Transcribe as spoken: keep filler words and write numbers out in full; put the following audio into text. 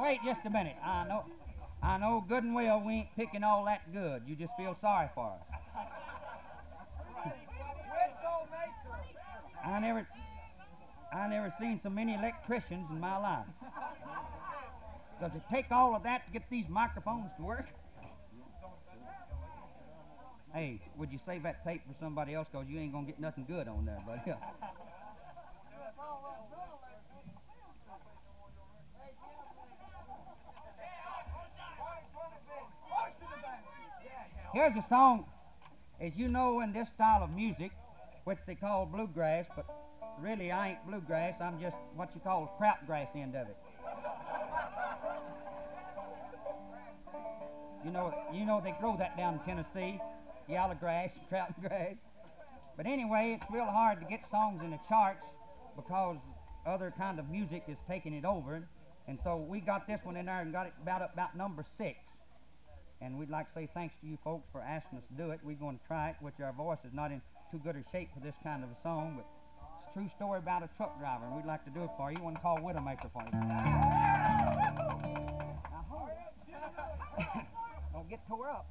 wait just a minute. I know, I know good and well we ain't picking all that good. You just feel sorry for us. I never, I never seen so many electricians in my life. Does it take all of that to get these microphones to work? Hey, would you save that tape for somebody else, because you ain't going to get nothing good on there, buddy. Here's a song, as you know, in this style of music, which they call bluegrass, but really I ain't bluegrass, I'm just what you call the crapgrass end of it. You know, you know they grow that down in Tennessee, yellowgrass, crapgrass. But anyway, it's real hard to get songs in the charts because other kind of music is taking it over. And so we got this one in there and got it about up about number six. And we'd like to say thanks to you folks for asking us to do it. We're going to try it, which our voice is not in too good a shape for this kind of a song, but it's a true story about a truck driver, and we'd like to do it for you. You want to call Widowmaker for you. Now, hold it. Don't get tore up.